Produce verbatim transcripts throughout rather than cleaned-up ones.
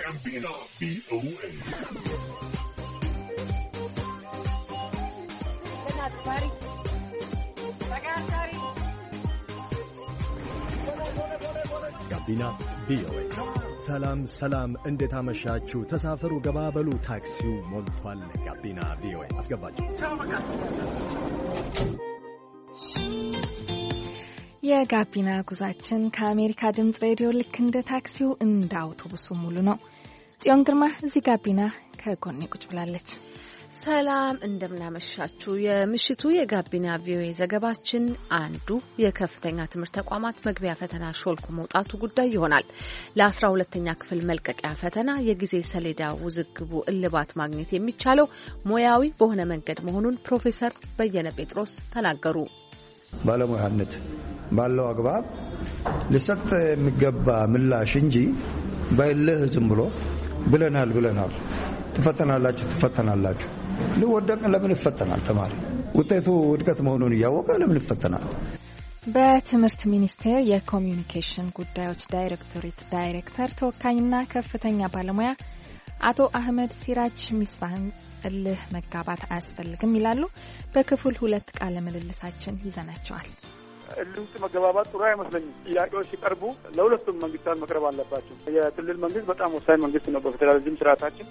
ጋቢና ቪኦኤ ጋቢና ቪኦኤ። ሰላም ሰላም፣ እንዴት አመሻችሁ? ተሳፈሩ፣ ገባበሉ፣ ታክሲው ሞልቷል። ጋቢና ቪኦኤ አስገባችሁ። የጋቢና ጉዛችን ከአሜሪካ ድምጽ ሬዲዮ ልክ እንደ ታክሲው እንደ አውቶቡሱ ሙሉ ነው። ጽዮን ግርማ እዚህ ጋቢና ከጎኔ ቁጭ ብላለች። ሰላም እንደምናመሻችሁ። የምሽቱ የጋቢና ቪኦኤ ዘገባችን አንዱ የከፍተኛ ትምህርት ተቋማት መግቢያ ፈተና ሾልኮ መውጣቱ ጉዳይ ይሆናል። ለአስራ ሁለተኛ ክፍል መልቀቂያ ፈተና የጊዜ ሰሌዳ ውዝግቡ እልባት ማግኘት የሚቻለው ሙያዊ በሆነ መንገድ መሆኑን ፕሮፌሰር በየነ ጴጥሮስ ተናገሩ። ባለሙያነት ባለው አግባብ ለሰጥ የሚገባ ምላሽ እንጂ ባይልህ ዝም ብሎ ብለናል ብለናል ተፈተናላችሁ ተፈተናላችሁ ለወደቀ ለምን ይፈተናል? ተማሪ ውጤቱ ውድቀት መሆኑን ያወቀ ለምን ይፈተናል? በትምህርት ሚኒስቴር የኮሚዩኒኬሽን ጉዳዮች ዳይሬክቶሬት ዳይሬክተር ተወካይና ከፍተኛ ባለሙያ አቶ አህመድ ሲራጅ ሚስባህን እልህ መጋባት አያስፈልግም ይላሉ። በክፍል ሁለት ቃለ ምልልሳችን ይዘናቸዋል። እልህ ውስጥ መገባባት ጥሩ አይመስለኝም። ጥያቄዎች ሲቀርቡ ለሁለቱም መንግስታት መቅረብ አለባቸው። የክልል መንግስት በጣም ወሳኝ መንግስት ነው በፌዴራሊዝም ስርዓታችን።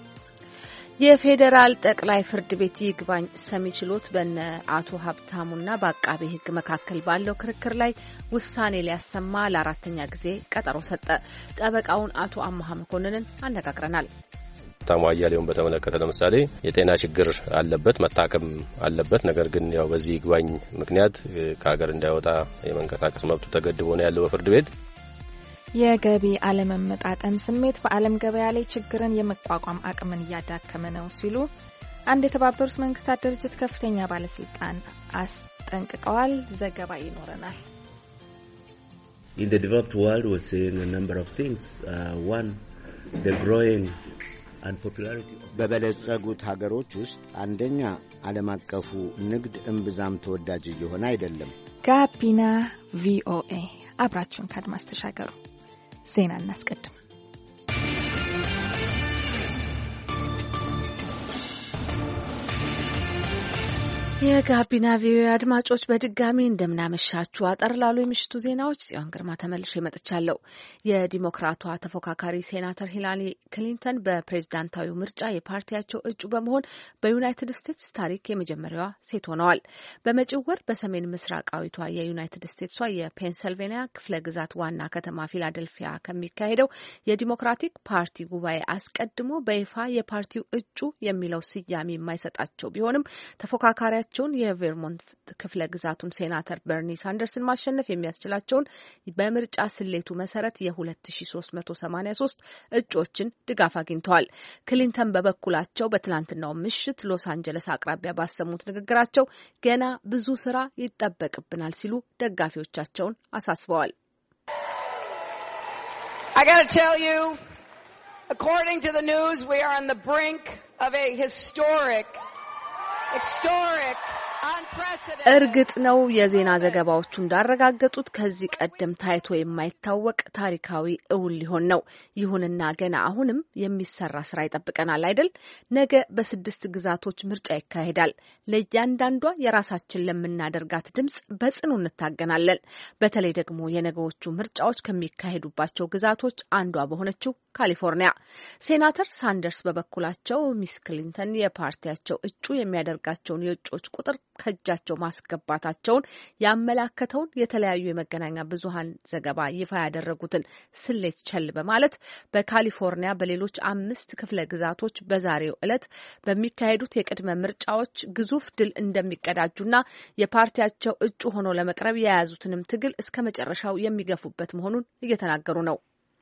የፌዴራል ጠቅላይ ፍርድ ቤት ይግባኝ ሰሚ ችሎት በእነ አቶ ሀብታሙና በአቃቤ ሕግ መካከል ባለው ክርክር ላይ ውሳኔ ሊያሰማ ለአራተኛ ጊዜ ቀጠሮ ሰጠ። ጠበቃውን አቶ አማሃ መኮንንን አነጋግረናል። ሀብታሙ አያሌውን በተመለከተ ለምሳሌ የጤና ችግር አለበት፣ መታከም አለበት። ነገር ግን ያው በዚህ ይግባኝ ምክንያት ከሀገር እንዳይወጣ የመንቀሳቀስ መብቱ ተገድቦ ነው ያለው በፍርድ ቤት። የገቢ አለመመጣጠን ስሜት በዓለም ገበያ ላይ ችግርን የመቋቋም አቅምን እያዳከመ ነው ሲሉ አንድ የተባበሩት መንግስታት ድርጅት ከፍተኛ ባለስልጣን አስጠንቅቀዋል። ዘገባ ይኖረናል። In the developed world we're seeing a number of things. Uh, one, the growing unpopularity. በበለጸጉት ሀገሮች ውስጥ አንደኛ ዓለም አቀፉ ንግድ እምብዛም ተወዳጅ እየሆነ አይደለም። ጋቢና ቪኦኤ አብራችሁን ካድማስ ተሻገሩ። ዜና እናስቀድም። የጋቢና ቪኦኤ አድማጮች በድጋሚ እንደምናመሻችሁ። አጠር ላሉ የምሽቱ ዜናዎች ጽዮን ግርማ ተመልሼ መጥቻለሁ። የዲሞክራቷ ተፎካካሪ ሴናተር ሂላሪ ክሊንተን በፕሬዝዳንታዊው ምርጫ የፓርቲያቸው እጩ በመሆን በዩናይትድ ስቴትስ ታሪክ የመጀመሪያዋ ሴት ሆነዋል። በመጪው ወር በሰሜን ምስራቃዊቷ የዩናይትድ ስቴትሷ የፔንሰልቬኒያ ክፍለ ግዛት ዋና ከተማ ፊላደልፊያ ከሚካሄደው የዲሞክራቲክ ፓርቲ ጉባኤ አስቀድሞ በይፋ የፓርቲው እጩ የሚለው ስያሜ የማይሰጣቸው ቢሆንም ተፎካካሪ የቬርሞንት ክፍለ ግዛቱን ሴናተር በርኒ ሳንደርስን ማሸነፍ የሚያስችላቸውን በምርጫ ስሌቱ መሰረት የሁለት ሺ ሶስት መቶ ሰማኒያ ሶስት እጩዎችን ድጋፍ አግኝተዋል። ክሊንተን በበኩላቸው በትናንትናው ምሽት ሎስ አንጀለስ አቅራቢያ ባሰሙት ንግግራቸው ገና ብዙ ስራ ይጠበቅብናል ሲሉ ደጋፊዎቻቸውን አሳስበዋል። I got to tell you, according to the news, we are on the brink of a historic historic እርግጥ ነው የዜና ዘገባዎቹ እንዳረጋገጡት ከዚህ ቀደም ታይቶ የማይታወቅ ታሪካዊ እውን ሊሆን ነው። ይሁንና ገና አሁንም የሚሰራ ስራ ይጠብቀናል አይደል? ነገ በስድስት ግዛቶች ምርጫ ይካሄዳል። ለእያንዳንዷ የራሳችን ለምናደርጋት ድምጽ በጽኑ እንታገናለን። በተለይ ደግሞ የነገዎቹ ምርጫዎች ከሚካሄዱባቸው ግዛቶች አንዷ በሆነችው ካሊፎርኒያ። ሴናተር ሳንደርስ በበኩላቸው ሚስ ክሊንተን የፓርቲያቸው እጩ የሚያደርጋቸውን የእጩዎች ቁጥር ከእጃቸው ማስገባታቸውን ያመላከተውን የተለያዩ የመገናኛ ብዙሃን ዘገባ ይፋ ያደረጉትን ስሌት ቸል በማለት በካሊፎርኒያ በሌሎች አምስት ክፍለ ግዛቶች በዛሬው ዕለት በሚካሄዱት የቅድመ ምርጫዎች ግዙፍ ድል እንደሚቀዳጁና የፓርቲያቸው እጩ ሆኖ ለመቅረብ የያዙትንም ትግል እስከ መጨረሻው የሚገፉበት መሆኑን እየተናገሩ ነው።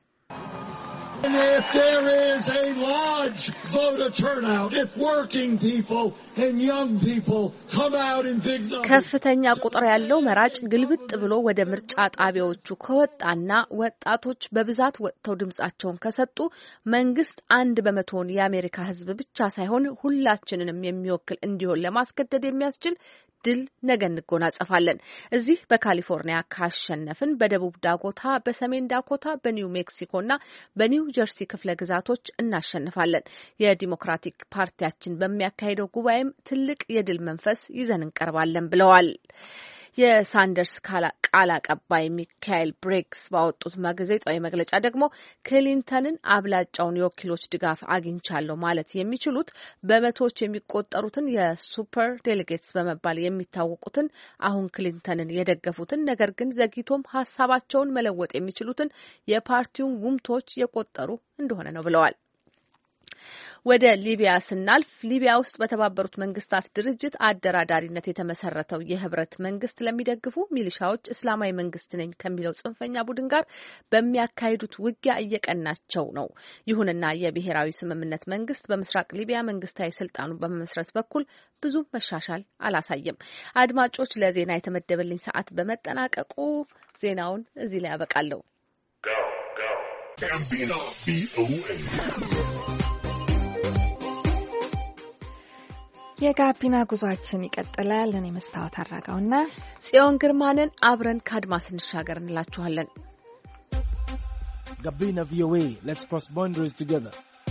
If there is a large voter turnout, if working people and young people come out in big numbers, ከፍተኛ ቁጥር ያለው መራጭ ግልብጥ ብሎ ወደ ምርጫ ጣቢያዎቹ ከወጣና ወጣቶች በብዛት ወጥተው ድምጻቸውን ከሰጡ መንግስት አንድ በመቶውን የአሜሪካ ሕዝብ ብቻ ሳይሆን ሁላችንንም የሚወክል እንዲሆን ለማስገደድ የሚያስችል ድል ነገ እንጎናጸፋለን። እዚህ በካሊፎርኒያ ካሸነፍን በደቡብ ዳኮታ፣ በሰሜን ዳኮታ፣ በኒው ሜክሲኮና በኒው ጀርሲ ክፍለ ግዛቶች እናሸንፋለን። የዲሞክራቲክ ፓርቲያችን በሚያካሂደው ጉባኤም ትልቅ የድል መንፈስ ይዘን እንቀርባለን ብለዋል። የሳንደርስ ቃል አቀባይ ሚካኤል ብሬክስ ባወጡት ጋዜጣዊ መግለጫ ደግሞ ክሊንተንን አብላጫውን የወኪሎች ድጋፍ አግኝቻለሁ ማለት የሚችሉት በመቶዎች የሚቆጠሩትን የሱፐር ዴሌጌትስ በመባል የሚታወቁትን አሁን ክሊንተንን የደገፉትን ነገር ግን ዘግይቶም ሀሳባቸውን መለወጥ የሚችሉትን የፓርቲውን ጉምቶች የቆጠሩ እንደሆነ ነው ብለዋል። ወደ ሊቢያ ስናልፍ ሊቢያ ውስጥ በተባበሩት መንግስታት ድርጅት አደራዳሪነት የተመሰረተው የህብረት መንግስት ለሚደግፉ ሚሊሻዎች እስላማዊ መንግስት ነኝ ከሚለው ጽንፈኛ ቡድን ጋር በሚያካሂዱት ውጊያ እየቀናቸው ነው። ይሁንና የብሔራዊ ስምምነት መንግስት በምስራቅ ሊቢያ መንግስታዊ ስልጣኑን በመመስረት በኩል ብዙ መሻሻል አላሳየም። አድማጮች፣ ለዜና የተመደበልኝ ሰዓት በመጠናቀቁ ዜናውን እዚህ ላይ ያበቃለሁ። የጋቢና ጉዟችን ይቀጥላል። እኔ መስታወት አራጋውና ጽዮን ግርማንን አብረን ከአድማስ እንሻገር እንላችኋለን። ጋቢና ቪኦኤ let's cross boundaries together።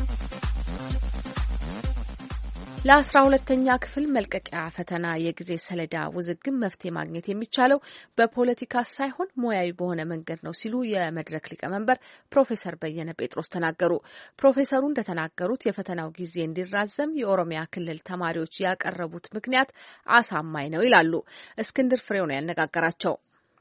ለአስራ ሁለተኛ ክፍል መልቀቂያ ፈተና የጊዜ ሰሌዳ ውዝግብ መፍትሄ ማግኘት የሚቻለው በፖለቲካ ሳይሆን ሙያዊ በሆነ መንገድ ነው ሲሉ የመድረክ ሊቀመንበር ፕሮፌሰር በየነ ጴጥሮስ ተናገሩ። ፕሮፌሰሩ እንደተናገሩት የፈተናው ጊዜ እንዲራዘም የኦሮሚያ ክልል ተማሪዎች ያቀረቡት ምክንያት አሳማኝ ነው ይላሉ። እስክንድር ፍሬው ነው ያነጋገራቸው።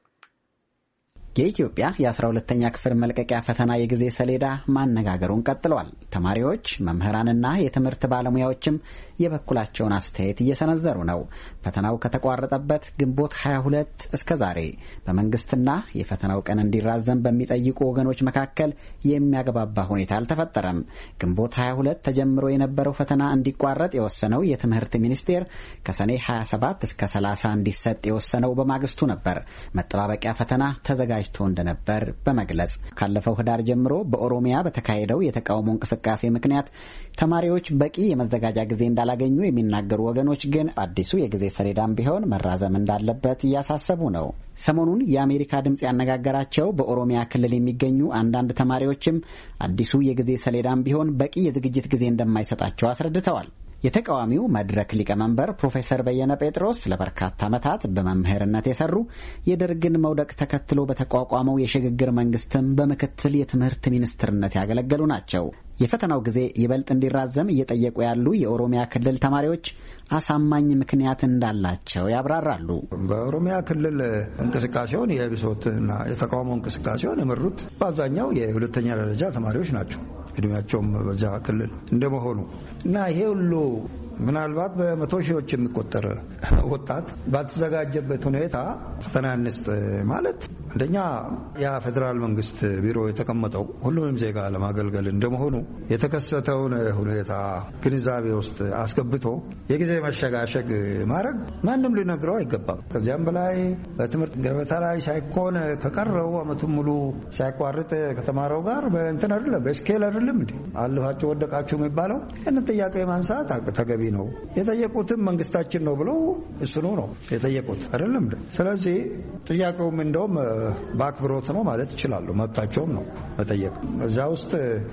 የኢትዮጵያ የአስራ ሁለተኛ ክፍል መልቀቂያ ፈተና የጊዜ ሰሌዳ ማነጋገሩን ቀጥሏል። ተማሪዎች፣ መምህራንና የትምህርት ባለሙያዎችም የበኩላቸውን አስተያየት እየሰነዘሩ ነው። ፈተናው ከተቋረጠበት ግንቦት ሀያ ሁለት እስከ ዛሬ በመንግስትና የፈተናው ቀን እንዲራዘም በሚጠይቁ ወገኖች መካከል የሚያግባባ ሁኔታ አልተፈጠረም። ግንቦት ሀያ ሁለት ተጀምሮ የነበረው ፈተና እንዲቋረጥ የወሰነው የትምህርት ሚኒስቴር ከሰኔ ሀያ ሰባት እስከ ሰላሳ እንዲሰጥ የወሰነው በማግስቱ ነበር። መጠባበቂያ ፈተና ተዘጋጅ ቶ እንደነበር በመግለጽ ካለፈው ህዳር ጀምሮ በኦሮሚያ በተካሄደው የተቃውሞ እንቅስቃሴ ምክንያት ተማሪዎች በቂ የመዘጋጃ ጊዜ እንዳላገኙ የሚናገሩ ወገኖች ግን አዲሱ የጊዜ ሰሌዳም ቢሆን መራዘም እንዳለበት እያሳሰቡ ነው። ሰሞኑን የአሜሪካ ድምጽ ያነጋገራቸው በኦሮሚያ ክልል የሚገኙ አንዳንድ ተማሪዎችም አዲሱ የጊዜ ሰሌዳም ቢሆን በቂ የዝግጅት ጊዜ እንደማይሰጣቸው አስረድተዋል። የተቃዋሚው መድረክ ሊቀመንበር ፕሮፌሰር በየነ ጴጥሮስ ለበርካታ ዓመታት በመምህርነት የሰሩ የደርግን መውደቅ ተከትሎ በተቋቋመው የሽግግር መንግስትም በምክትል የትምህርት ሚኒስትርነት ያገለገሉ ናቸው። የፈተናው ጊዜ ይበልጥ እንዲራዘም እየጠየቁ ያሉ የኦሮሚያ ክልል ተማሪዎች አሳማኝ ምክንያት እንዳላቸው ያብራራሉ። በኦሮሚያ ክልል እንቅስቃሴውን የብሶትና የተቃውሞ እንቅስቃሴውን የመሩት በአብዛኛው የሁለተኛ ደረጃ ተማሪዎች ናቸው። እድሜያቸውም በዛ ክልል እንደመሆኑ እና ይሄ ሁሉ ምናልባት በመቶ ሺዎች የሚቆጠር ወጣት ባልተዘጋጀበት ሁኔታ ፈተና እንስጥ ማለት አንደኛ ያ ፌዴራል መንግስት ቢሮ የተቀመጠው ሁሉንም ዜጋ ለማገልገል እንደመሆኑ የተከሰተውን ሁኔታ ግንዛቤ ውስጥ አስገብቶ የጊዜ መሸጋሸግ ማድረግ ማንም ሊነግረው አይገባም። ከዚያም በላይ በትምህርት ገበታ ላይ ሳይኮን ከቀረው አመቱን ሙሉ ሳይቋርጥ ከተማረው ጋር በእንትን አይደለም በስኬል አይደለም እንዴ አልፋችሁ ወደቃችሁ የሚባለው እነ ጥያቄ ማንሳት ተገቢ ነው። የጠየቁትም መንግስታችን ነው ብለው እሱኑ ነው የጠየቁት አይደለም። ስለዚህ ጥያቄውም እንደውም በአክብሮት ነው ማለት ይችላሉ። መብታቸውም ነው መጠየቅ። እዛ ውስጥ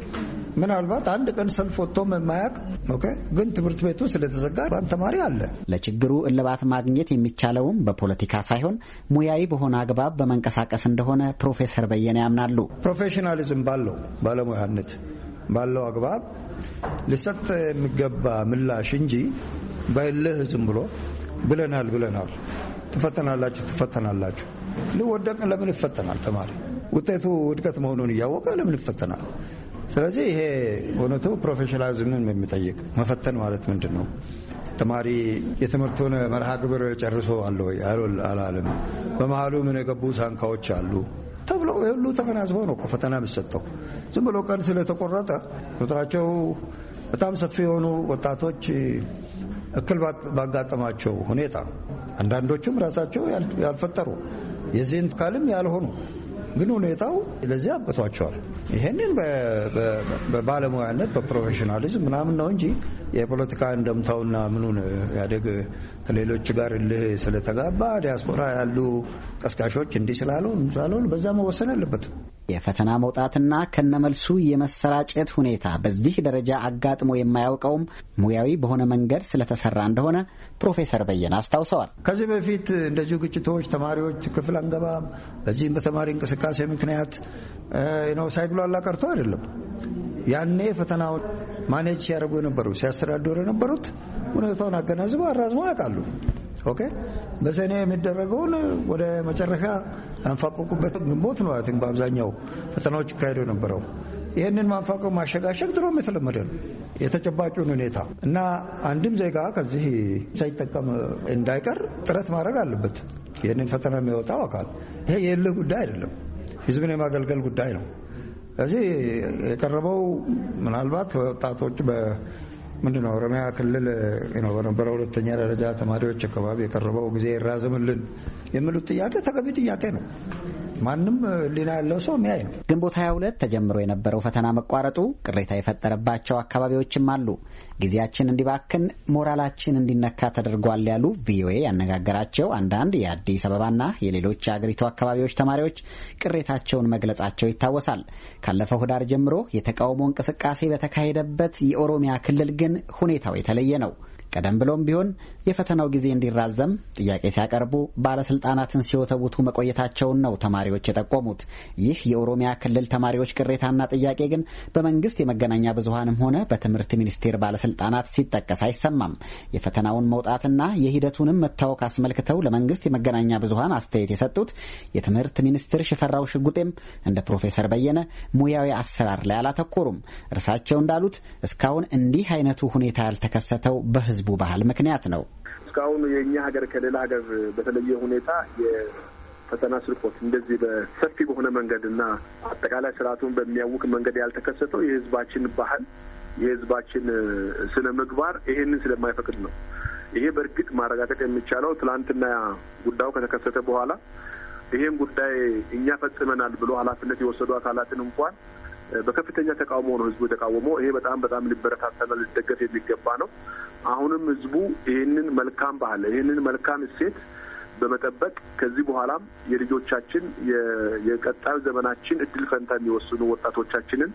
ምናልባት አንድ ቀን ሰልፍ ወጥቶም የማያውቅ ኦኬ፣ ግን ትምህርት ቤቱ ስለተዘጋ ባን ተማሪ አለ። ለችግሩ እልባት ማግኘት የሚቻለውም በፖለቲካ ሳይሆን ሙያዊ በሆነ አግባብ በመንቀሳቀስ እንደሆነ ፕሮፌሰር በየነ ያምናሉ። ፕሮፌሽናሊዝም ባለው ባለሙያነት ባለው አግባብ ሊሰጥ የሚገባ ምላሽ እንጂ በእልህ ዝም ብሎ ብለናል ብለናል ትፈተናላችሁ ትፈተናላችሁ ሊወደቅ ለምን ይፈተናል? ተማሪ ውጤቱ ውድቀት መሆኑን እያወቀ ለምን ይፈተናል? ስለዚህ ይሄ እውነቱ ፕሮፌሽናሊዝምን የሚጠይቅ መፈተን ማለት ምንድን ነው? ተማሪ የትምህርቱን መርሃ ግብር ጨርሶ አለ ወይ አላለም? በመሀሉ ምን የገቡ ሳንካዎች አሉ ተብሎ ሁሉ ተገናዝበው ነው ፈተና የሚሰጠው። ዝም ብሎ ቀን ስለተቆረጠ ቁጥራቸው በጣም ሰፊ የሆኑ ወጣቶች እክል ባጋጠማቸው ሁኔታ አንዳንዶቹም ራሳቸው ያልፈጠሩ የዚህን ካልም ያልሆኑ ግን ሁኔታው ለዚህ አብቅቷቸዋል። ይሄንን በባለሙያነት በፕሮፌሽናሊዝም ምናምን ነው እንጂ የፖለቲካ እንደምታውና ምኑን ያደግ ከሌሎች ጋር ልህ ስለተጋባ ዲያስፖራ ያሉ ቀስቃሾች እንዲህ ስላሉ እንታሉ በዛ መወሰን አለበትም። የፈተና መውጣትና ከነመልሱ የመሰራጨት ሁኔታ በዚህ ደረጃ አጋጥሞ የማያውቀውም ሙያዊ በሆነ መንገድ ስለተሰራ እንደሆነ ፕሮፌሰር በየነ አስታውሰዋል። ከዚህ በፊት እንደዚሁ ግጭቶች፣ ተማሪዎች ክፍል አንገባም፣ በዚህም በተማሪ እንቅስቃሴ ምክንያት ነው ሳይግሏላ ቀርቶ አይደለም። ያኔ ፈተናውን ማኔጅ ሲያደርጉ የነበሩ ሲያስተዳድሩ የነበሩት ሁኔታውን አገናዝበው አራዝመው ያውቃሉ። ኦኬ በሰኔ የሚደረገውን ወደ መጨረሻ አንፋቆቁበት ግንቦት ነው አትን በአብዛኛው ፈተናዎች ካሄዱ ነበረው። ይሄንን ማንፋቆቅ ማሸጋሸግ ድሮም የተለመደ ነው። የተጨባጩን ሁኔታ እና አንድም ዜጋ ከዚህ ሳይጠቀም እንዳይቀር ጥረት ማድረግ አለበት። ይሄንን ፈተና የሚወጣው አካል ይሄ የእልህ ጉዳይ አይደለም፣ ህዝብን የማገልገል ጉዳይ ነው። እዚህ የቀረበው ምናልባት ወጣቶች በምንድነው ኦሮሚያ ክልል ነው በነበረው ሁለተኛ ደረጃ ተማሪዎች አካባቢ የቀረበው ጊዜ ይራዘምልን የሚሉት ጥያቄ ተገቢ ጥያቄ ነው። ማንም ሊና ያለው ሰው የሚያይ ነው። ግንቦት ሃያ ሁለት ተጀምሮ የነበረው ፈተና መቋረጡ ቅሬታ የፈጠረባቸው አካባቢዎችም አሉ። ጊዜያችን እንዲባክን፣ ሞራላችን እንዲነካ ተደርጓል ያሉ ቪኦኤ ያነጋገራቸው አንዳንድ የአዲስ አበባና የሌሎች የአገሪቱ አካባቢዎች ተማሪዎች ቅሬታቸውን መግለጻቸው ይታወሳል። ካለፈው ህዳር ጀምሮ የተቃውሞ እንቅስቃሴ በተካሄደበት የኦሮሚያ ክልል ግን ሁኔታው የተለየ ነው። ቀደም ብሎም ቢሆን የፈተናው ጊዜ እንዲራዘም ጥያቄ ሲያቀርቡ ባለስልጣናትን ሲወተውቱ መቆየታቸውን ነው ተማሪዎች የጠቆሙት። ይህ የኦሮሚያ ክልል ተማሪዎች ቅሬታና ጥያቄ ግን በመንግስት የመገናኛ ብዙሃንም ሆነ በትምህርት ሚኒስቴር ባለስልጣናት ሲጠቀስ አይሰማም። የፈተናውን መውጣትና የሂደቱንም መታወክ አስመልክተው ለመንግስት የመገናኛ ብዙሃን አስተያየት የሰጡት የትምህርት ሚኒስትር ሽፈራው ሽጉጤም እንደ ፕሮፌሰር በየነ ሙያዊ አሰራር ላይ አላተኮሩም። እርሳቸው እንዳሉት እስካሁን እንዲህ አይነቱ ሁኔታ ያልተከሰተው በህዝቡ ባህል ምክንያት ነው። እስካሁን የኛ ሀገር ከሌላ ሀገር በተለየ ሁኔታ የፈተና ስርቆት እንደዚህ በሰፊ በሆነ መንገድና አጠቃላይ ስርዓቱን በሚያውቅ መንገድ ያልተከሰተው የህዝባችን ባህል የህዝባችን ስነ ምግባር ይሄንን ስለማይፈቅድ ነው። ይሄ በእርግጥ ማረጋገጥ የሚቻለው ትላንትና ጉዳዩ ከተከሰተ በኋላ ይሄን ጉዳይ እኛ ፈጽመናል ብሎ ኃላፊነት የወሰዱ አካላትን እንኳን በከፍተኛ ተቃውሞ ነው ህዝቡ የተቃወመው። ይሄ በጣም በጣም ሊበረታታና ሊደገፍ የሚገባ ነው። አሁንም ህዝቡ ይህንን መልካም ባህል ይህንን መልካም እሴት በመጠበቅ ከዚህ በኋላም የልጆቻችን የቀጣዩ ዘመናችን እድል ፈንታ የሚወስኑ ወጣቶቻችንን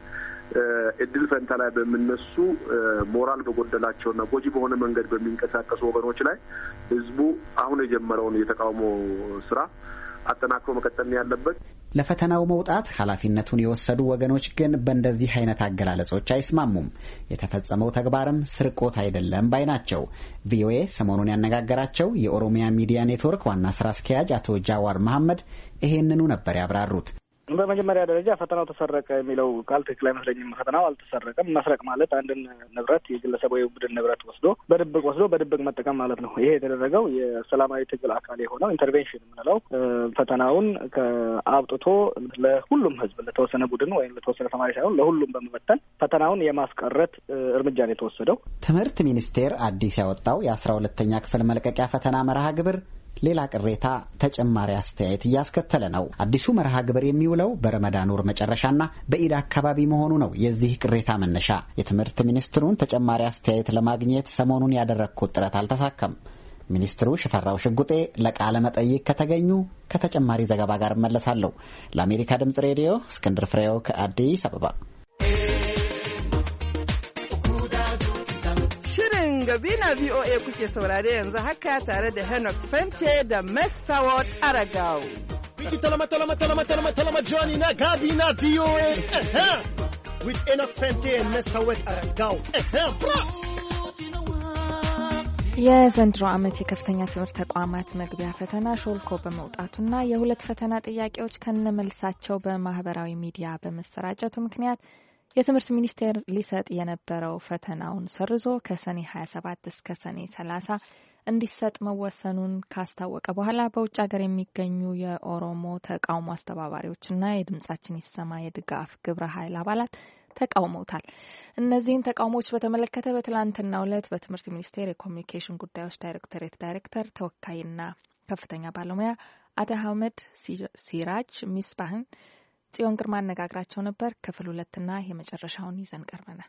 እድል ፈንታ ላይ በሚነሱ ሞራል በጎደላቸውና ጎጂ በሆነ መንገድ በሚንቀሳቀሱ ወገኖች ላይ ህዝቡ አሁን የጀመረውን የተቃውሞ ስራ አጠናክሮ መቀጠል ያለበት። ለፈተናው መውጣት ኃላፊነቱን የወሰዱ ወገኖች ግን በእንደዚህ አይነት አገላለጾች አይስማሙም። የተፈጸመው ተግባርም ስርቆት አይደለም ባይ ናቸው። ቪኦኤ ሰሞኑን ያነጋገራቸው የኦሮሚያ ሚዲያ ኔትወርክ ዋና ስራ አስኪያጅ አቶ ጃዋር መሐመድ ይሄንኑ ነበር ያብራሩት። በመጀመሪያ ደረጃ ፈተናው ተሰረቀ የሚለው ቃል ትክክል አይመስለኝም። ፈተናው አልተሰረቀም። መስረቅ ማለት አንድን ንብረት የግለሰብ ወይ ቡድን ንብረት ወስዶ በድብቅ ወስዶ በድብቅ መጠቀም ማለት ነው። ይሄ የተደረገው የሰላማዊ ትግል አካል የሆነው ኢንተርቬንሽን የምንለው ፈተናውን ከአብጥቶ ለሁሉም ህዝብ ለተወሰነ ቡድን ወይም ለተወሰነ ተማሪ ሳይሆን ለሁሉም በመበተን ፈተናውን የማስቀረት እርምጃ ነው የተወሰደው። ትምህርት ሚኒስቴር አዲስ ያወጣው የአስራ ሁለተኛ ክፍል መልቀቂያ ፈተና መርሃ ግብር ሌላ ቅሬታ ተጨማሪ አስተያየት እያስከተለ ነው። አዲሱ መርሃ ግብር የሚውለው በረመዳን ወር መጨረሻና በኢድ አካባቢ መሆኑ ነው የዚህ ቅሬታ መነሻ። የትምህርት ሚኒስትሩን ተጨማሪ አስተያየት ለማግኘት ሰሞኑን ያደረግኩት ጥረት አልተሳካም። ሚኒስትሩ ሽፈራው ሽጉጤ ለቃለ መጠይቅ ከተገኙ ከተጨማሪ ዘገባ ጋር እመለሳለሁ። ለአሜሪካ ድምጽ ሬዲዮ እስክንድር ፍሬው ከአዲስ አበባ። Gabina V O A kuke saurare yanzu haka tare da Henok Fente da Mestaward Aragao. Wiki talama talama talama talama talama Johnny na Gabina V O A. Uh-huh. With Henok Fente and Mestaward Aragao. Uh-huh. የዘንድሮ ዓመት የከፍተኛ ትምህርት ተቋማት መግቢያ ፈተና ሾልኮ በመውጣቱና የሁለት ፈተና ጥያቄዎች ከነመልሳቸው በማህበራዊ ሚዲያ በመሰራጨቱ ምክንያት የትምህርት ሚኒስቴር ሊሰጥ የነበረው ፈተናውን ሰርዞ ከሰኔ ሀያ ሰባት እስከ ሰኔ ሰላሳ እንዲሰጥ መወሰኑን ካስታወቀ በኋላ በውጭ ሀገር የሚገኙ የኦሮሞ ተቃውሞ አስተባባሪዎችና የድምጻችን ይሰማ የድጋፍ ግብረ ኃይል አባላት ተቃውመውታል። እነዚህን ተቃውሞዎች በተመለከተ በትላንትናው ዕለት በትምህርት ሚኒስቴር የኮሚኒኬሽን ጉዳዮች ዳይሬክቶሬት ዳይሬክተር ተወካይና ከፍተኛ ባለሙያ አቶ አህመድ ሲራጅ ሚስባህን ጽዮን ግርማ አነጋግራቸው ነበር። ክፍል ሁለትና የመጨረሻውን ይዘን ቀርበናል።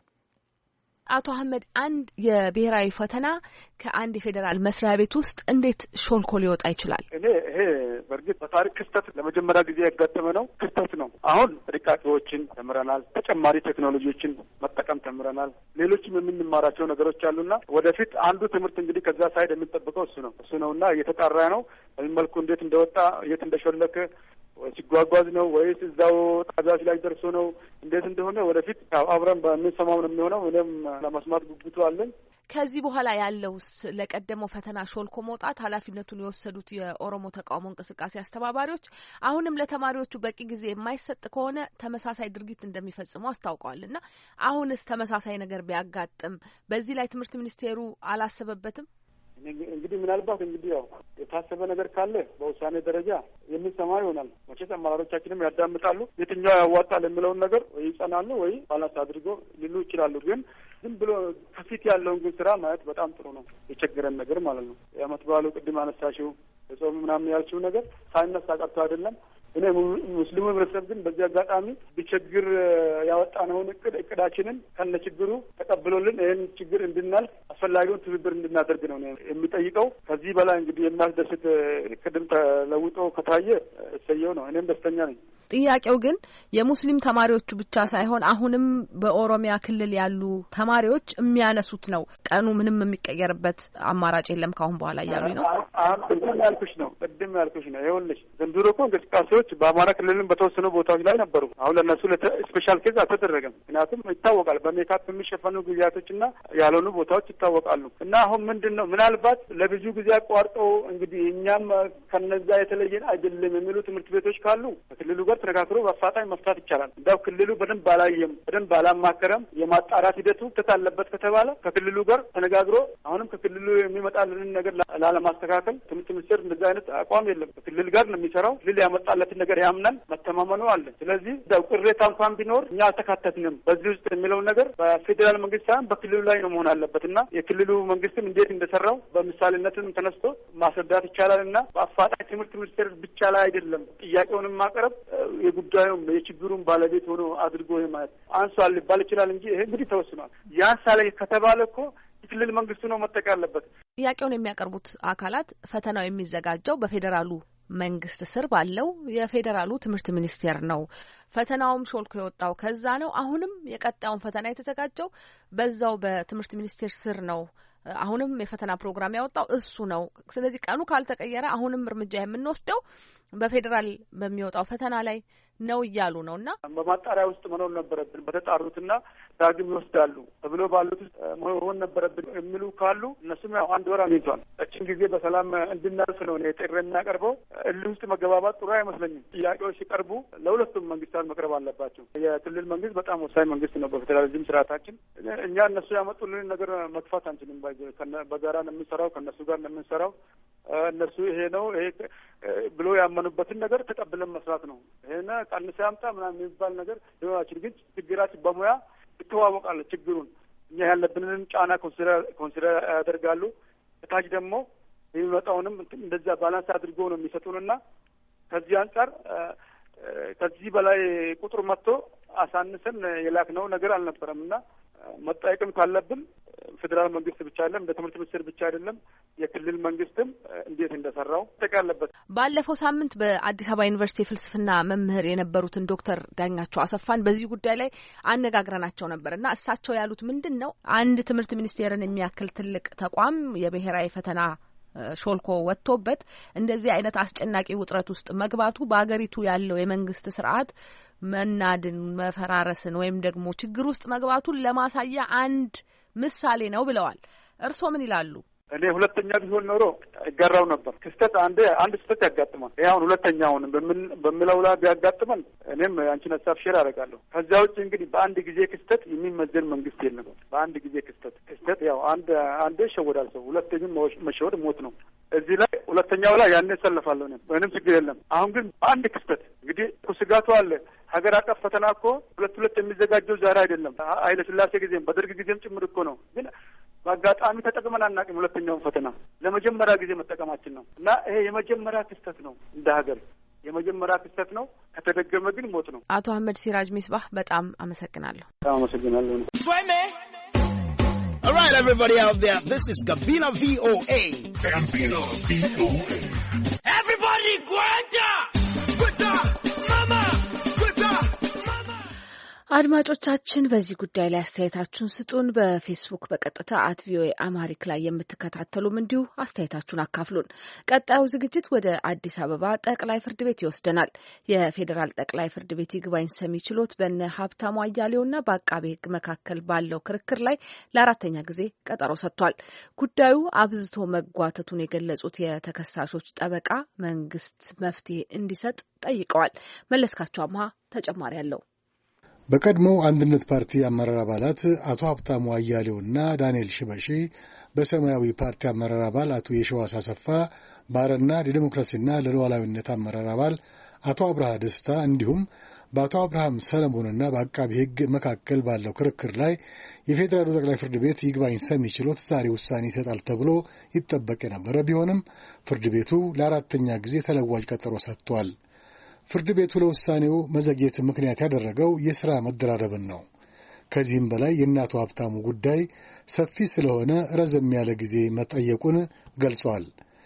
አቶ አህመድ አንድ የብሔራዊ ፈተና ከአንድ የፌዴራል መስሪያ ቤት ውስጥ እንዴት ሾልኮ ሊወጣ ይችላል? እኔ ይሄ በእርግጥ በታሪክ ክስተት ለመጀመሪያ ጊዜ ያጋጠመ ነው ክስተት ነው። አሁን ጥንቃቄዎችን ተምረናል፣ ተጨማሪ ቴክኖሎጂዎችን መጠቀም ተምረናል፣ ሌሎችም የምንማራቸው ነገሮች አሉና ወደፊት አንዱ ትምህርት እንግዲህ ከዛ ሳይድ የምንጠብቀው እሱ ነው እሱ ነውና እየተጣራ ነው። በዚህ መልኩ እንዴት እንደወጣ የት እንደሾለከ ሲጓጓዝ ነው ወይስ እዛው ጣቢያዎች ላይ ደርሶ ነው እንዴት እንደሆነ ወደፊት አብረን በምንሰማው ነው የሚሆነው። እኔም ለመስማት ጉጉቱ አለኝ። ከዚህ በኋላ ያለውስ ለቀደመው ፈተና ሾልኮ መውጣት ኃላፊነቱን የወሰዱት የኦሮሞ ተቃውሞ እንቅስቃሴ አስተባባሪዎች አሁንም ለተማሪዎቹ በቂ ጊዜ የማይሰጥ ከሆነ ተመሳሳይ ድርጊት እንደሚፈጽሙ አስታውቀዋልና አሁንስ ተመሳሳይ ነገር ቢያጋጥም በዚህ ላይ ትምህርት ሚኒስቴሩ አላሰበበትም? እንግዲህ ምናልባት እንግዲህ ያው የታሰበ ነገር ካለ በውሳኔ ደረጃ የምንሰማ ይሆናል። መቼስ አመራሮቻችንም ያዳምጣሉ። የትኛው ያዋጣል የሚለውን ነገር ወይ ይጸናሉ ወይ ባላንስ አድርጎ ሊሉ ይችላሉ። ግን ዝም ብሎ ከፊት ያለውን ግን ስራ ማየት በጣም ጥሩ ነው። የቸገረን ነገር ማለት ነው። የዓመት በዓሉ ቅድም አነሳሽው የጾሙ ምናምን ያልሽው ነገር ሳይነሳ ቀርቶ አይደለም። እኔ ሙስሊሙ ህብረተሰብ ግን በዚህ አጋጣሚ ቢቸግር ያወጣነውን እቅድ እቅዳችንን ከነ ችግሩ ተቀብሎልን ይህን ችግር እንድናልፍ አስፈላጊውን ትብብር እንድናደርግ ነው የሚጠይቀው። ከዚህ በላይ እንግዲህ የሚያስደስት ቅድም ተለውጦ ከታየ እሰየው ነው። እኔም ደስተኛ ነኝ። ጥያቄው ግን የሙስሊም ተማሪዎቹ ብቻ ሳይሆን አሁንም በኦሮሚያ ክልል ያሉ ተማሪዎች የሚያነሱት ነው። ቀኑ ምንም የሚቀየርበት አማራጭ የለም ካሁን በኋላ እያሉኝ ነው። ቅድም ያልኩሽ ነው ቅድም ያልኩሽ ነው። ይኸውልሽ ዘንድሮ እኮ እንቅስቃሴዎች በአማራ ክልልም በተወሰኑ ቦታዎች ላይ ነበሩ። አሁን ለእነሱ ስፔሻል ኬዝ አልተደረገም። ምክንያቱም ይታወቃል በሜካፕ የሚሸፈኑ ጊዜያቶችና ያልሆኑ ቦታዎች ይታወቃሉ። እና አሁን ምንድን ነው ምናልባት ለብዙ ጊዜ አቋርጠው እንግዲህ እኛም ከነዛ የተለየን አይደለም የሚሉ ትምህርት ቤቶች ካሉ ከክልሉ ጋር ተነጋግሮ በአፋጣኝ መፍታት ይቻላል። እንዳው ክልሉ በደንብ አላየም በደንብ አላማከረም የማጣራት ሂደቱ ተታለበት ከተባለ ከክልሉ ጋር ተነጋግሮ አሁንም ከክልሉ የሚመጣልንን ነገር ላለማስተካከል ትምህርት ሚኒስቴር እንደዚህ አይነት አቋም የለም። ከክልል ጋር ነው የሚሰራው። ክልል ያመጣለትን ነገር ያምናል፣ መተማመኑ አለ። ስለዚህ እንዳው ቅሬታ እንኳን ቢኖር እኛ አልተካተትንም በዚህ ውስጥ የሚለውን ነገር በፌዴራል መንግስት ሳይሆን በክልሉ ላይ ነው መሆን አለበት እና የክልሉ መንግስትም እንዴት እንደሰራው በምሳሌነትም ተነስቶ ማስረዳት ይቻላል እና በአፋጣኝ ትምህርት ሚኒስቴር ብቻ ላይ አይደለም ጥያቄውንም ማቅረብ የጉዳዩም የችግሩን ባለቤት ሆኖ አድርጎ ማለት አንሷል ሊባል ይችላል እንጂ ይሄ እንግዲህ ተወስኗል። ያንሳለ ከተባለ እኮ የክልል መንግስቱ ነው መጠቅ ያለበት። ጥያቄውን የሚያቀርቡት አካላት ፈተናው የሚዘጋጀው በፌዴራሉ መንግስት ስር ባለው የፌዴራሉ ትምህርት ሚኒስቴር ነው። ፈተናውም ሾልኮ የወጣው ከዛ ነው። አሁንም የቀጣዩን ፈተና የተዘጋጀው በዛው በትምህርት ሚኒስቴር ስር ነው። አሁንም የፈተና ፕሮግራም ያወጣው እሱ ነው። ስለዚህ ቀኑ ካልተቀየረ አሁንም እርምጃ የምንወስደው በፌዴራል በሚወጣው ፈተና ላይ ነው እያሉ ነው። እና በማጣሪያ ውስጥ መኖር ነበረብን በተጣሩትና ዳግም ይወስዳሉ ተብሎ ባሉት ውስጥ መሆን ነበረብን የሚሉ ካሉ እነሱም ያው አንድ ወር አግኝቷል። እችን ጊዜ በሰላም እንድናልፍ ነው እኔ ጥሪ የሚያቀርበው። እልህ ውስጥ መገባባት ጥሩ አይመስለኝም። ጥያቄዎች ሲቀርቡ ለሁለቱም መንግስታት መቅረብ አለባቸው። የክልል መንግስት በጣም ወሳኝ መንግስት ነው በፌዴራሊዝም ስርዓታችን። እኛ እነሱ ያመጡልን ነገር መግፋት አንችልም። በጋራ ነው የምንሰራው፣ ከእነሱ ጋር ነው የምንሰራው። እነሱ ይሄ ነው ይሄ ብሎ ያመኑበትን ነገር ተቀብለን መስራት ነው። ይሄን ቀንሰ ያምጣ ምናምን የሚባል ነገር ሊሆናችን ግን ችግራችን በሙያ ይተዋወቃል። ችግሩን እኛ ያለብንን ጫና ኮንሲደር ያደርጋሉ። እታች ደግሞ የሚመጣውንም እንደዚያ ባላንስ አድርጎ ነው የሚሰጡንና ከዚህ አንጻር ከዚህ በላይ ቁጥር መጥቶ አሳንሰን የላክነው ነገር አልነበረም እና መጠየቅም ካለብን ፌዴራል መንግስት ብቻ አይደለም፣ እንደ ትምህርት ሚኒስቴር ብቻ አይደለም፣ የክልል መንግስትም እንዴት እንደሰራው ተቃለበት። ባለፈው ሳምንት በአዲስ አበባ ዩኒቨርሲቲ ፍልስፍና መምህር የነበሩትን ዶክተር ዳኛቸው አሰፋን በዚህ ጉዳይ ላይ አነጋግረናቸው ነበር እና እሳቸው ያሉት ምንድን ነው አንድ ትምህርት ሚኒስቴርን የሚያክል ትልቅ ተቋም የብሔራዊ ፈተና ሾልኮ ወጥቶበት እንደዚህ አይነት አስጨናቂ ውጥረት ውስጥ መግባቱ በአገሪቱ ያለው የመንግስት ስርዓት መናድን፣ መፈራረስን ወይም ደግሞ ችግር ውስጥ መግባቱን ለማሳያ አንድ ምሳሌ ነው ብለዋል። እርስዎ ምን ይላሉ? እኔ ሁለተኛ ቢሆን ኖሮ ይጋራው ነበር። ክስተት አንድ አንድ ክስተት ያጋጥማል። ይሄ አሁን ሁለተኛውን በምን በሚለው ላይ ቢያጋጥመን እኔም አንቺን ሀሳብ ሼር አደርጋለሁ። ከዚያ ውጭ እንግዲህ በአንድ ጊዜ ክስተት የሚመዘን መንግስት የለም። በአንድ ጊዜ ክስተት ክስተት ያው አንድ አንዴ ይሸወዳል ሰው፣ ሁለተኛም መሸወድ ሞት ነው። እዚህ ላይ ሁለተኛው ላይ ያኔ እሰለፋለሁ እኔም ምንም ችግር የለም። አሁን ግን በአንድ ክስተት እንግዲህ ስጋቱ አለ። ሀገር አቀፍ ፈተና እኮ ሁለት ሁለት የሚዘጋጀው ዛሬ አይደለም። ኃይለ ሥላሴ ጊዜም በደርግ ጊዜም ጭምር እኮ ነው። ግን በአጋጣሚ ተጠቅመን አናውቅም። ሁለተኛውን ፈተና ለመጀመሪያ ጊዜ መጠቀማችን ነው እና ይሄ የመጀመሪያ ክስተት ነው እንደ ሀገር የመጀመሪያ ክስተት ነው። ከተደገመ ግን ሞት ነው። አቶ አህመድ ሲራጅ ሚስባህ በጣም አመሰግናለሁ። በጣም አመሰግናለሁ። All right, everybody out there, this is Gabina V O A. Gabina V O A. Everybody, Guanta! Guanta! Mama! Guanta! አድማጮቻችን በዚህ ጉዳይ ላይ አስተያየታችሁን ስጡን። በፌስቡክ በቀጥታ አት ቪኦኤ አማሪክ ላይ የምትከታተሉም እንዲሁ አስተያየታችሁን አካፍሉን። ቀጣዩ ዝግጅት ወደ አዲስ አበባ ጠቅላይ ፍርድ ቤት ይወስደናል። የፌዴራል ጠቅላይ ፍርድ ቤት ይግባኝ ሰሚ ችሎት በእነ ሀብታሙ አያሌውና በአቃቤ ሕግ መካከል ባለው ክርክር ላይ ለአራተኛ ጊዜ ቀጠሮ ሰጥቷል። ጉዳዩ አብዝቶ መጓተቱን የገለጹት የተከሳሾች ጠበቃ መንግስት መፍትሄ እንዲሰጥ ጠይቀዋል። መለስካቸው አምሃ ተጨማሪ አለው። በቀድሞው አንድነት ፓርቲ አመራር አባላት አቶ ሀብታሙ አያሌውና ዳንኤል ሽበሺ፣ በሰማያዊ ፓርቲ አመራር አባል አቶ የሸዋስ አሰፋ፣ ባረና ለዲሞክራሲና ለሉዓላዊነት አመራር አባል አቶ አብርሃ ደስታ እንዲሁም በአቶ አብርሃም ሰለሞንና በአቃቢ ሕግ መካከል ባለው ክርክር ላይ የፌዴራሉ ጠቅላይ ፍርድ ቤት ይግባኝ ሰሚ ችሎት ዛሬ ውሳኔ ይሰጣል ተብሎ ይጠበቅ የነበረ ቢሆንም ፍርድ ቤቱ ለአራተኛ ጊዜ ተለዋጭ ቀጠሮ ሰጥቷል። ፍርድ ቤቱ ለውሳኔው መዘግየት ምክንያት ያደረገው የሥራ መደራረብን ነው። ከዚህም በላይ የእናቱ ሀብታሙ ጉዳይ ሰፊ ስለሆነ ረዘም ያለ ጊዜ መጠየቁን ገልጿል።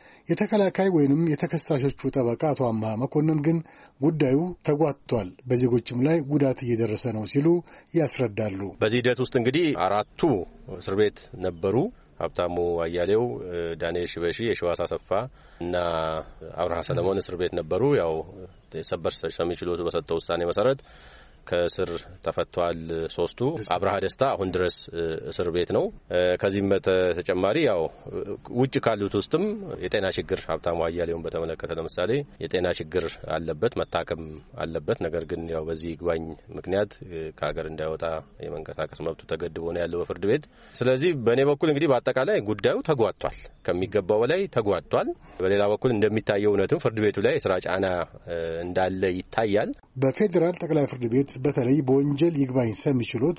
የተከላካይ ወይንም የተከሳሾቹ ጠበቃ አቶ አምሃ መኮንን ግን ጉዳዩ ተጓትቷል፣ በዜጎችም ላይ ጉዳት እየደረሰ ነው ሲሉ ያስረዳሉ። በዚህ ሂደት ውስጥ እንግዲህ አራቱ እስር ቤት ነበሩ። ሀብታሙ አያሌው፣ ዳንኤል ሽበሺ፣ የሸዋስ አሰፋ እና አብርሃ ሰለሞን እስር ቤት ነበሩ። ያው ሰበር ሰሚ ችሎቱ በሰጠው ውሳኔ መሰረት ከእስር ተፈቷል። ሶስቱ አብርሃ ደስታ አሁን ድረስ እስር ቤት ነው። ከዚህም በተጨማሪ ያው ውጭ ካሉት ውስጥም የጤና ችግር ሀብታሙ አያሌውን በተመለከተ ለምሳሌ የጤና ችግር አለበት፣ መታከም አለበት። ነገር ግን ያው በዚህ ይግባኝ ምክንያት ከሀገር እንዳይወጣ የመንቀሳቀስ መብቱ ተገድቦ ነው ያለው በፍርድ ቤት። ስለዚህ በእኔ በኩል እንግዲህ በአጠቃላይ ጉዳዩ ተጓቷል፣ ከሚገባው በላይ ተጓቷል። በሌላ በኩል እንደሚታየው እውነትም ፍርድ ቤቱ ላይ የስራ ጫና እንዳለ ይታያል። በፌዴራል ጠቅላይ ፍርድ ቤት በተለይ በወንጀል ይግባኝ ሰሚ ችሎት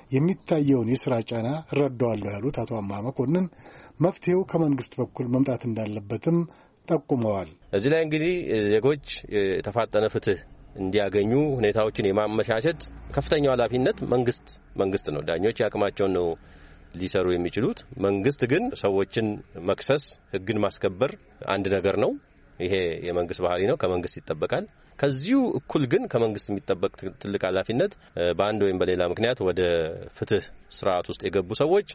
የሚታየውን የስራ ጫና እረዳዋለሁ ያሉት አቶ አምሃ መኮንን መፍትሄው ከመንግስት በኩል መምጣት እንዳለበትም ጠቁመዋል። እዚህ ላይ እንግዲህ ዜጎች የተፋጠነ ፍትህ እንዲያገኙ ሁኔታዎችን የማመቻቸት ከፍተኛው ኃላፊነት መንግስት መንግስት ነው። ዳኞች ያቅማቸውን ነው ሊሰሩ የሚችሉት። መንግስት ግን ሰዎችን መክሰስ፣ ህግን ማስከበር አንድ ነገር ነው። ይሄ የመንግስት ባህሪ ነው፣ ከመንግስት ይጠበቃል። ከዚሁ እኩል ግን ከመንግስት የሚጠበቅ ትልቅ ኃላፊነት በአንድ ወይም በሌላ ምክንያት ወደ ፍትህ ስርዓት ውስጥ የገቡ ሰዎች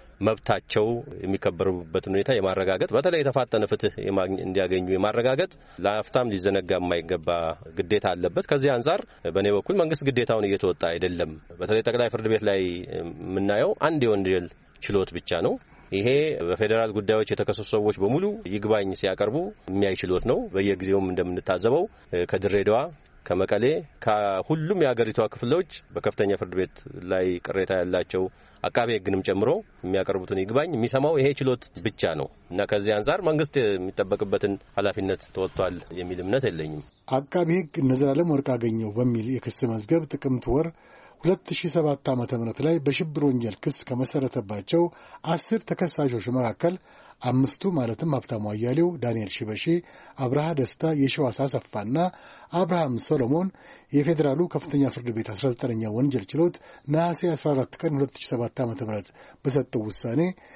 መብታቸው የሚከበሩበትን ሁኔታ የማረጋገጥ በተለይ የተፋጠነ ፍትህ እንዲያገኙ የማረጋገጥ ለአፍታም ሊዘነጋ የማይገባ ግዴታ አለበት። ከዚህ አንጻር በእኔ በኩል መንግስት ግዴታውን እየተወጣ አይደለም። በተለይ ጠቅላይ ፍርድ ቤት ላይ የምናየው አንድ የወንጀል ችሎት ብቻ ነው። ይሄ በፌዴራል ጉዳዮች የተከሰሱ ሰዎች በሙሉ ይግባኝ ሲያቀርቡ የሚያይ ችሎት ነው። በየጊዜውም እንደምንታዘበው ከድሬዳዋ፣ ከመቀሌ፣ ከሁሉም የሀገሪቷ ክፍሎች በከፍተኛ ፍርድ ቤት ላይ ቅሬታ ያላቸው አቃቤ ሕግንም ጨምሮ የሚያቀርቡትን ይግባኝ የሚሰማው ይሄ ችሎት ብቻ ነው እና ከዚህ አንጻር መንግስት የሚጠበቅበትን ኃላፊነት ተወጥቷል የሚል እምነት የለኝም። አቃቤ ሕግ እነ ዘላለም ወርቅአገኘሁ በሚል የክስ መዝገብ ጥቅምት ወር ሁለት ሺህ ሰባት ዓመተ ምህረት ላይ በሽብር ወንጀል ክስ ከመሰረተባቸው አስር ተከሳሾች መካከል አምስቱ ማለትም ሀብታሙ አያሌው፣ ዳንኤል ሽበሺ፣ አብርሃ ደስታ፣ የሸዋስ አሰፋና አብርሃም ሰሎሞን የፌዴራሉ ከፍተኛ ፍርድ ቤት አስራ ዘጠነኛ ወንጀል ችሎት ነሐሴ አስራ አራት ቀን ሁለት ሺህ ሰባት ዓመተ ምህረት በሰጠው ውሳኔ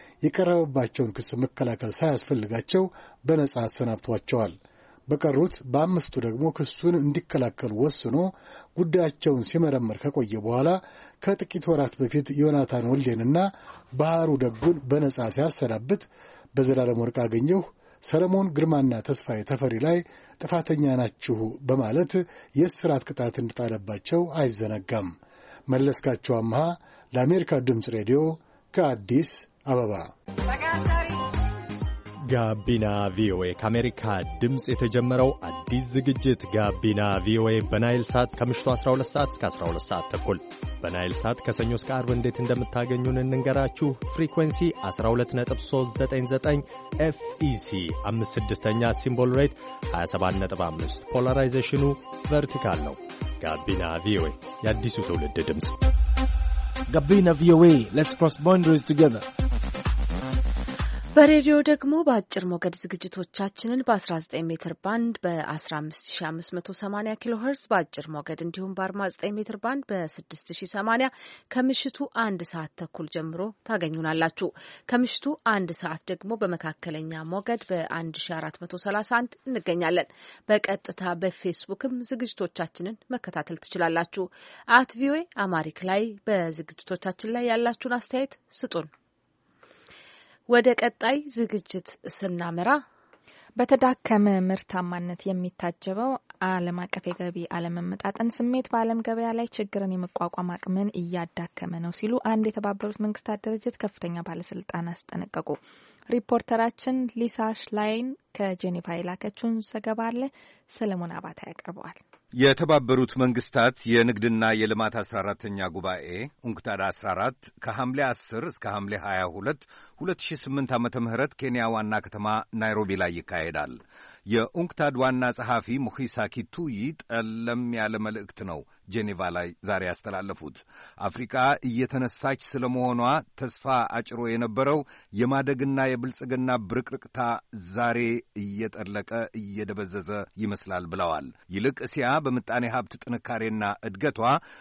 የቀረበባቸውን ክስ መከላከል ሳያስፈልጋቸው በነጻ አሰናብቷቸዋል። በቀሩት በአምስቱ ደግሞ ክሱን እንዲከላከሉ ወስኖ ጉዳያቸውን ሲመረመር ከቆየ በኋላ ከጥቂት ወራት በፊት ዮናታን ወልዴንና ባህሩ ደጉን በነጻ ሲያሰናብት በዘላለም ወርቅአገኘሁ፣ ሰለሞን ግርማና ተስፋዬ ተፈሪ ላይ ጥፋተኛ ናችሁ በማለት የእስራት ቅጣት እንድጣለባቸው አይዘነጋም። መለስካቸው አምሃ ለአሜሪካ ድምፅ ሬዲዮ ከአዲስ አበባ። ጋቢና ቪኦኤ ከአሜሪካ ድምፅ የተጀመረው አዲስ ዝግጅት ጋቢና ቪኦኤ በናይል ሳት ከምሽቱ አስራ ሁለት ሰዓት እስከ አስራ ሁለት ሰዓት ተኩል በናይል ሳት ከሰኞ እስከ ዓርብ እንዴት እንደምታገኙን እንንገራችሁ። ፍሪኩዌንሲ አስራ ሁለት ነጥብ ሶስት ዘጠኝ ዘጠኝ ኤፍኢሲ አምስት ስድስተኛ ሲምቦል ሬት ሀያ ሰባት ነጥብ አምስት ፖላራይዜሽኑ ቨርቲካል ነው። ጋቢና ቪኦኤ የአዲሱ ትውልድ ድምፅ። ጋቢና ቪኦኤ ሌትስ ክሮስ ባውንደሪስ ቱጌዘር። በሬዲዮ ደግሞ በአጭር ሞገድ ዝግጅቶቻችንን በ19 ሜትር ባንድ በ15580 ኪሎ ሄርዝ በአጭር ሞገድ እንዲሁም በ49 ሜትር ባንድ በ6080 ከምሽቱ አንድ ሰዓት ተኩል ጀምሮ ታገኙናላችሁ። ከምሽቱ አንድ ሰዓት ደግሞ በመካከለኛ ሞገድ በ1431 እንገኛለን። በቀጥታ በፌስቡክም ዝግጅቶቻችንን መከታተል ትችላላችሁ። አት ቪኦኤ አማሪክ ላይ በዝግጅቶቻችን ላይ ያላችሁን አስተያየት ስጡን። ወደ ቀጣይ ዝግጅት ስናመራ በተዳከመ ምርታማነት የሚታጀበው ዓለም አቀፍ የገቢ አለመመጣጠን ስሜት በዓለም ገበያ ላይ ችግርን የመቋቋም አቅምን እያዳከመ ነው ሲሉ አንድ የተባበሩት መንግስታት ድርጅት ከፍተኛ ባለስልጣን አስጠነቀቁ። ሪፖርተራችን ሊሳ ሽላይን ከጄኔቫ የላከችውን ዘገባ አለ ሰለሞን አባታ ያቀርበዋል። የተባበሩት መንግስታት የንግድና የልማት አስራ አራተኛ ጉባኤ ኡንክታድ አስራ አራት ከሐምሌ አስር እስከ ሐምሌ ሀያ ሁለት ሁለት ሺህ ስምንት ዓመተ ምህረት ኬንያ ዋና ከተማ ናይሮቢ ላይ ይካሄዳል። የኡንክታድ ዋና ጸሐፊ ሙኺሳ ኪቱይ ጠለም ያለ መልእክት ነው ጄኔቫ ላይ ዛሬ ያስተላለፉት። አፍሪቃ እየተነሳች ስለመሆኗ ተስፋ አጭሮ የነበረው የማደግና የብልጽግና ብርቅርቅታ ዛሬ እየጠለቀ እየደበዘዘ ይመስላል ብለዋል። ይልቅ እስያ በምጣኔ ሀብት ጥንካሬና እድገቷ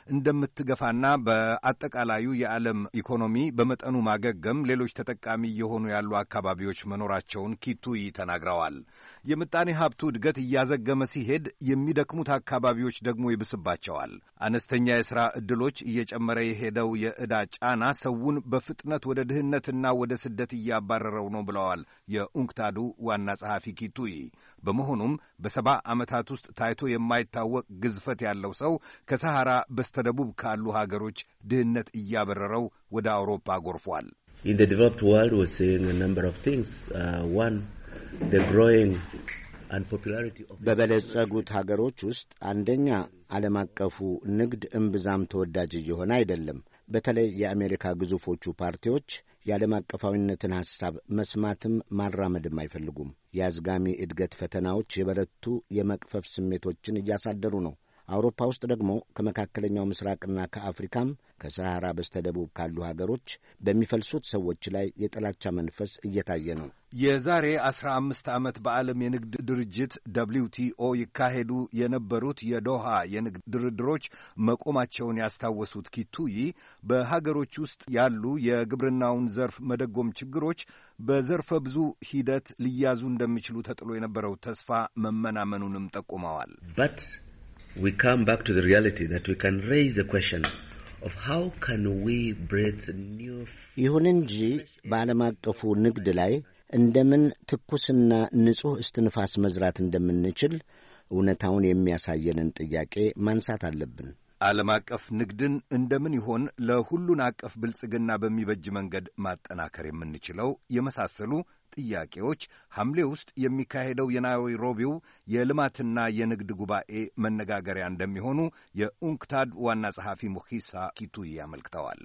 እንደምትገፋና በአጠቃላዩ የዓለም ኢኮኖሚ በመጠኑ ማገገም ሌሎች ተጠቃሚ የሆኑ ያሉ አካባቢዎች መኖራቸውን ኪቱይ ተናግረዋል። የምጣኔ ሀብቱ እድገት እያዘገመ ሲሄድ የሚደክሙት አካባቢዎች ደግሞ ይብስባቸዋል። አነስተኛ የሥራ ዕድሎች፣ እየጨመረ የሄደው የዕዳ ጫና ሰውን በፍጥነት ወደ ድህነትና ወደ ስደት እያባረረው ነው ብለዋል የኡንክታዱ ዋና ጸሐፊ ኪቱይ። በመሆኑም በሰባ ዓመታት ውስጥ ታይቶ የማይታወቅ ግዝፈት ያለው ሰው ከሰሐራ በስተደቡብ ካሉ ሀገሮች ድህነት እያበረረው ወደ አውሮፓ ጎርፏል። In the developed world we're seeing a number of things. Uh, one, the growing unpopularity of በበለጸጉት ሀገሮች ውስጥ አንደኛ ዓለም አቀፉ ንግድ እምብዛም ተወዳጅ እየሆነ አይደለም። በተለይ የአሜሪካ ግዙፎቹ ፓርቲዎች የዓለም አቀፋዊነትን ሐሳብ መስማትም ማራመድም አይፈልጉም። የአዝጋሚ እድገት ፈተናዎች የበረቱ የመቅፈፍ ስሜቶችን እያሳደሩ ነው። አውሮፓ ውስጥ ደግሞ ከመካከለኛው ምስራቅና ከአፍሪካም ከሰሃራ በስተደቡብ ካሉ ሀገሮች በሚፈልሱት ሰዎች ላይ የጥላቻ መንፈስ እየታየ ነው። የዛሬ አስራ አምስት ዓመት በዓለም የንግድ ድርጅት ደብሊው ቲኦ ይካሄዱ የነበሩት የዶሃ የንግድ ድርድሮች መቆማቸውን ያስታወሱት ኪቱይ በሀገሮች ውስጥ ያሉ የግብርናውን ዘርፍ መደጎም ችግሮች በዘርፈ ብዙ ሂደት ሊያዙ እንደሚችሉ ተጥሎ የነበረው ተስፋ መመናመኑንም ጠቁመዋል። But we come back to the reality that we can raise the question of how can we breathe new. ይሁን እንጂ በዓለም አቀፉ ንግድ ላይ እንደምን ትኩስና ንጹሕ እስትንፋስ መዝራት እንደምንችል እውነታውን የሚያሳየንን ጥያቄ ማንሳት አለብን። ዓለም አቀፍ ንግድን እንደምን ይሆን ለሁሉን አቀፍ ብልጽግና በሚበጅ መንገድ ማጠናከር የምንችለው የመሳሰሉ ጥያቄዎች ሐምሌ ውስጥ የሚካሄደው የናይሮቢው የልማትና የንግድ ጉባኤ መነጋገሪያ እንደሚሆኑ የኡንክታድ ዋና ጸሐፊ ሙኺሳ ኪቱይ አመልክተዋል።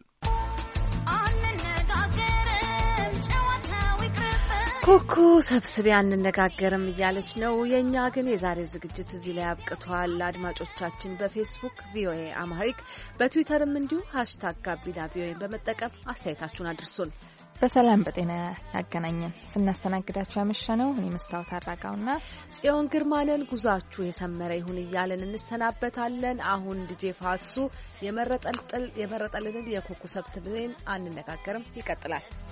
ኩኩ ሰብስቤ አንነጋገርም እያለች ነው። የእኛ ግን የዛሬው ዝግጅት እዚህ ላይ አብቅቷል። አድማጮቻችን በፌስቡክ ቪኦኤ አማሪክ በትዊተርም እንዲሁ ሃሽታግ ጋቢና ቪኦኤን በመጠቀም አስተያየታችሁን አድርሱን። በሰላም በጤና ያገናኘን። ስናስተናግዳችሁ ያመሸነው እኔ መስታወት አራጋውና ጽዮን ግርማንን ጉዟችሁ የሰመረ ይሁን እያለን እንሰናበታለን። አሁን ዲጄ ፋትሱ የመረጠልጥል የመረጠልንን የኩኩ ሰብስቤን አንነጋገርም ይቀጥላል።